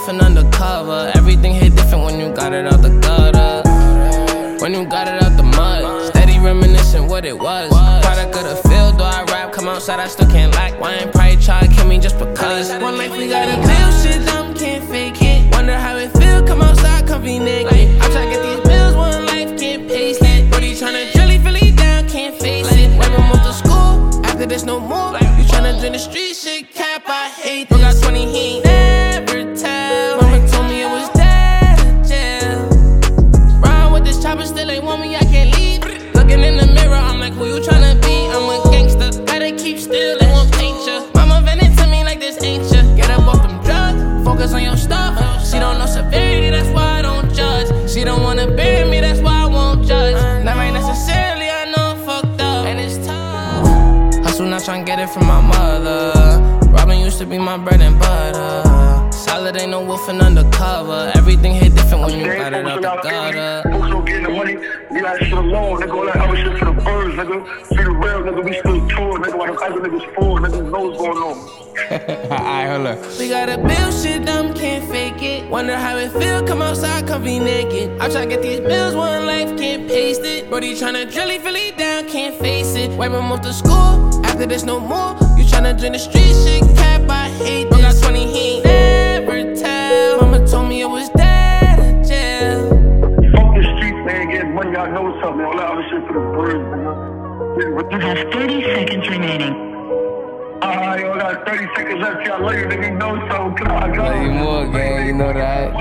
wolfing undercover. Everything hit different when you got it out the gutter. When you got it out the mud. Steady reminiscing what it was. Product of the field, though I rap, come outside, I still can't lack. Why ain't probably try to kill me just because? One life we gotta build shit, dumb, can't fake it. Wonder how it feel, come outside, come be naked. I'm tryna get these bills, one life, can't paste it. But he tryna drill it, Philly down, can't face it. When we move to school, after there's no more. You tryna join the street shit, cap, I hate this. Got 20, he ain't never tell. Mama told me it was dead in jail. Ride with this chopper, still ain't want me, I can't leave. Looking in the mirror, I'm like, who you tryna be? I'm a gangster, gotta keep still, they won't paint ya. Mama vented to me like this ain't ya. Get up off them drugs, focus on your stuff. She don't know severity, that's why I don't judge. She don't wanna bury me, that's why I won't judge. That ain't necessarily, I know I'm fucked up, and it's tough. Hustle, not tryna get it from my mother. Robbing used to be my bread and butter. Solid ain't no wolfing undercover. Everything hit different when you got it out the gutter. Focus on getting the money, leave that shit alone, nigga. All that other shit for the birds, nigga. Be the real, nigga. We still touring, nigga. While the other niggas forward, niggas know what's going on. Alright, hold up. We gotta build shit, dumb, can't fake it. Wonder how it feel, come outside, come be naked. I try to get these bills, one life, can't paste it. Brody tryna drill it, Philly down, can't face it. When we move to school, after there's no more. You tryna join the street shit, cap, I hate this. Got 20, he ain't never tell. Mama told me it was dead in jail. Fuck the streets, man. Getting money, I know something. All that other shit for the birds, nigga. You have 30 seconds remaining. Alright, I got 30 seconds left. Y'all love you, nigga. You know something. Come on, go. Love you more, gang. You know that.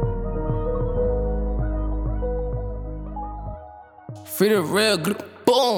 Free the real, boom.